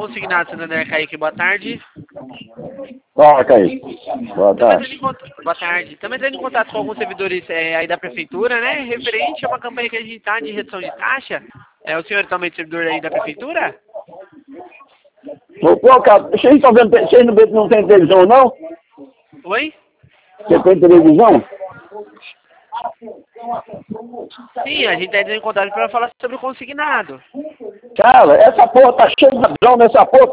Consignado Santander, Kaique, boa tarde. Fala, Kaique. Boa tarde. Boa tarde. Estamos entrando em contato com alguns servidores aí da prefeitura, né? Referente a uma campanha que a gente está de redução de taxa. O senhor também é servidor aí da prefeitura? Vou colocar. Vocês estão vendo, vocês não tem televisão, não? Oi? Você tem televisão? Sim, a gente está entrando em contato para falar sobre o consignado. Cara, essa porra tá cheia de ladrão nessa porra.